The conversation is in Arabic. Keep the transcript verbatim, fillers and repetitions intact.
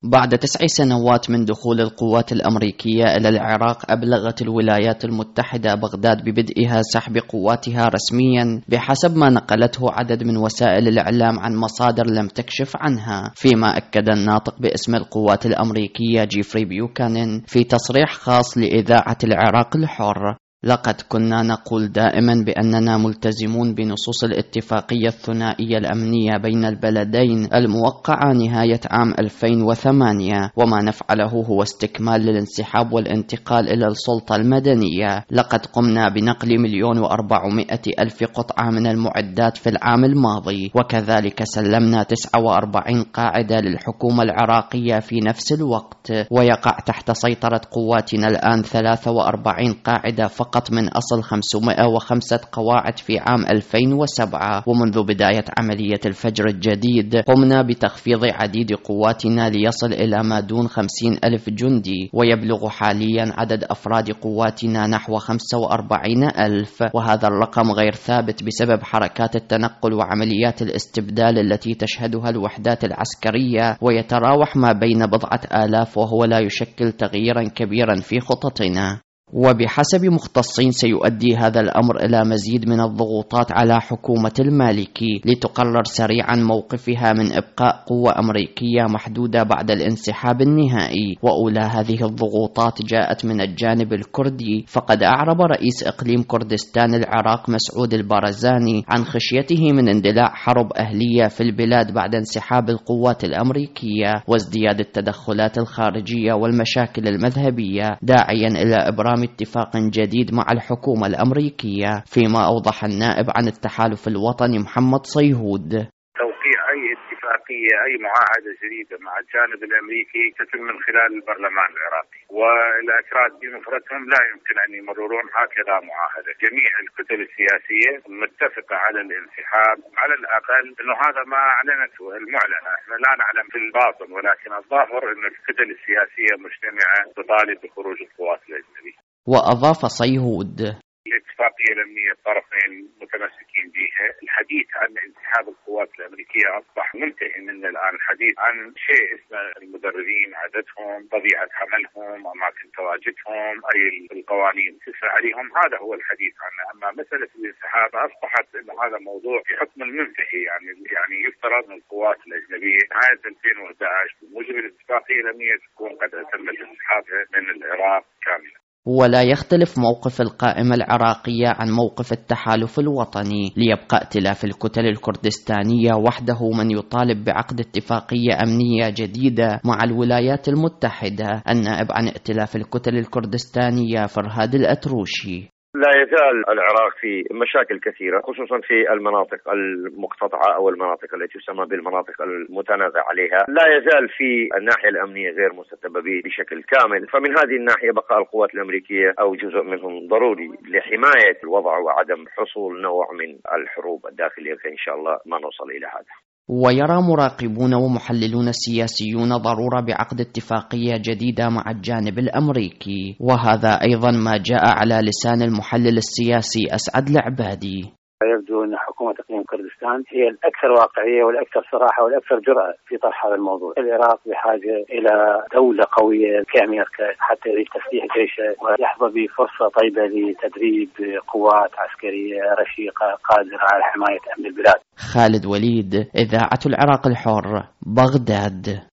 بعد تسع سنوات من دخول القوات الأمريكية إلى العراق، أبلغت الولايات المتحدة بغداد ببدءها سحب قواتها رسميا بحسب ما نقلته عدد من وسائل الإعلام عن مصادر لم تكشف عنها، فيما أكد الناطق باسم القوات الأمريكية جيفري بيوكانن في تصريح خاص لإذاعة العراق الحر: لقد كنا نقول دائما بأننا ملتزمون بنصوص الاتفاقية الثنائية الأمنية بين البلدين الموقعة نهاية عام ألفين وثمانية، وما نفعله هو استكمال للانسحاب والانتقال إلى السلطة المدنية. لقد قمنا بنقل مليون وأربعمائة ألف قطعة من المعدات في العام الماضي، وكذلك سلمنا تسعة وأربعين قاعدة للحكومة العراقية في نفس الوقت، ويقع تحت سيطرة قواتنا الآن ثلاثة وأربعين قاعدة فقط من أصل خمسمائة وخمسة قواعد في عام ألفين وسبعة. ومنذ بداية عملية الفجر الجديد قمنا بتخفيض عديد قواتنا ليصل إلى ما دون خمسين ألف جندي، ويبلغ حاليا عدد أفراد قواتنا نحو خمسة وأربعين ألف، وهذا الرقم غير ثابت بسبب حركات التنقل وعمليات الاستبدال التي تشهدها الوحدات العسكرية، ويتراوح ما بين بضعة آلاف، وهو لا يشكل تغييرا كبيرا في خططنا. وبحسب مختصين سيؤدي هذا الأمر إلى مزيد من الضغوطات على حكومة المالكي لتقرر سريعا موقفها من إبقاء قوة أمريكية محدودة بعد الانسحاب النهائي. وأولى هذه الضغوطات جاءت من الجانب الكردي، فقد أعرب رئيس إقليم كردستان العراق مسعود البارزاني عن خشيته من اندلاع حرب أهلية في البلاد بعد انسحاب القوات الأمريكية وازدياد التدخلات الخارجية والمشاكل المذهبية، داعيا إلى إبرام اتفاق جديد مع الحكومة الأمريكية. فيما أوضح النائب عن التحالف الوطني محمد صيهود: توقيع أي اتفاقية أي معاهدة جديدة مع الجانب الأمريكي تتم من خلال البرلمان العراقي، والأكراد بمفردهم لا يمكن أن يمررون هكذا معاهدة. جميع الكتل السياسية متفقة على الانسحاب، على الأقل أنه هذا ما أعلنته المعلنة. احنا لا نعلم في الباطن، ولكن الظاهر أن الكتل السياسية مجتمعة تطالب بخروج القوات الأجنبية. وأضاف صيهود: الاتفاقية الأمنية الطرفين متمسكين بها. الحديث عن انسحاب القوات الأمريكية أصبح منتهي من الآن. الحديث عن شيء اسمه المدربين، عددهم، طبيعة عملهم، أماكن تواجدهم، أي القوانين تسعى عليهم، هذا هو الحديث عنه. أما مسألة الانسحاب أصبحت إنه هذا موضوع في حكم المنتهي. يعني يعني يفترض أن القوات الأجنبية نهاية ألفين وأحد عشر بموجب الاتفاقية الأمنية تكون قد تمت انسحابها من العراق كاملا. ولا يختلف موقف القائمة العراقية عن موقف التحالف الوطني، ليبقى ائتلاف الكتل الكردستانية وحده من يطالب بعقد اتفاقية أمنية جديدة مع الولايات المتحدة. النائب عن ائتلاف الكتل الكردستانية فرهاد الأتروشي: لا يزال العراق في مشاكل كثيرة، خصوصا في المناطق المقتطعة أو المناطق التي تسمى بالمناطق المتنازع عليها. لا يزال في الناحية الأمنية غير مستتبة بشكل كامل، فمن هذه الناحية بقاء القوات الأمريكية أو جزء منهم ضروري لحماية الوضع وعدم حصول نوع من الحروب الداخلية، إن شاء الله ما نوصل إلى هذا. ويرى مراقبون ومحللون سياسيون ضرورة بعقد اتفاقية جديدة مع الجانب الأمريكي، وهذا أيضا ما جاء على لسان المحلل السياسي أسعد العبادي. يبدو أن حكومة إقليم كردستان هي الأكثر واقعية والأكثر صراحة والأكثر جرأة في طرح هذا الموضوع. العراق بحاجة إلى دولة قوية كأمريكا حتى لتسليح جيشه ويحظى بفرصة طيبة لتدريب قوات عسكرية رشيقة قادرة على حماية أمن البلاد. خالد وليد، إذاعة العراق الحر، بغداد.